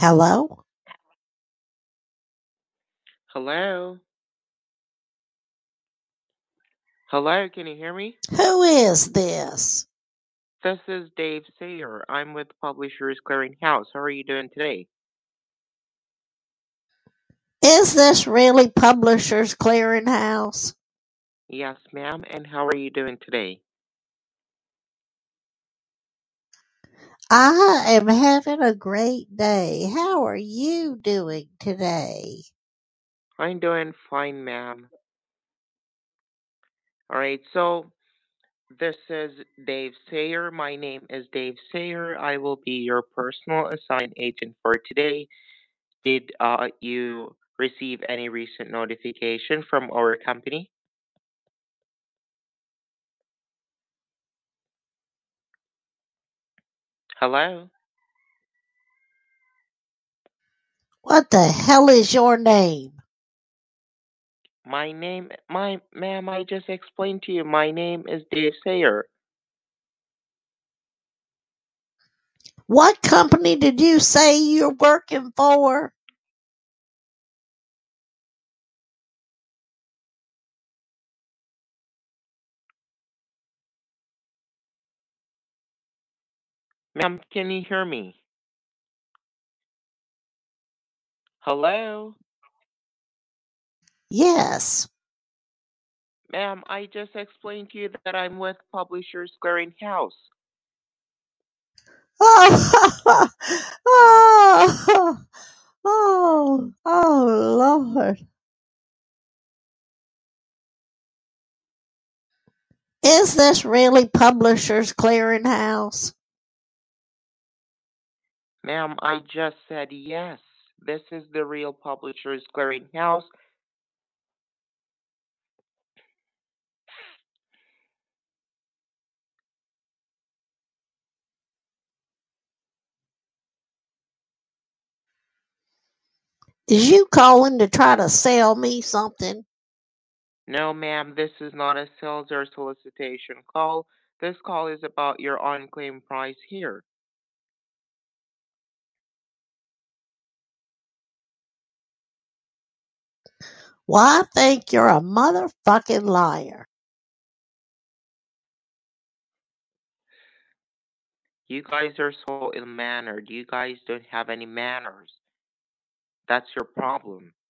Hello? Hello? Hello, can you hear me? Who is this? This is Dave Sayer. I'm with Publishers Clearinghouse. How are you doing today? Is this really Publishers Clearinghouse? Yes, ma'am. And how are you doing today? I am having a great day. How are you doing today? I'm doing fine, ma'am. All right, so this is Dave Sayer. My name is Dave Sayer. I will be your personal assigned agent for today. Did you receive any recent notification from our company? Hello? What the hell is your name? Ma'am, I just explained to you. My name is Dave Sayer. What company did you say you're working for? Ma'am, can you hear me? Hello? Yes. Ma'am, I just explained to you that I'm with Publishers Clearinghouse. Oh, oh, oh, Lord. Is this really Publishers Clearinghouse? Ma'am, I just said yes. This is the real Publishers Clearinghouse. Is you calling to try to sell me something? No, ma'am, this is not a sales or solicitation call. This call is about your unclaimed price here. Well, I think you're a motherfucking liar. You guys are so ill-mannered. You guys don't have any manners. That's your problem.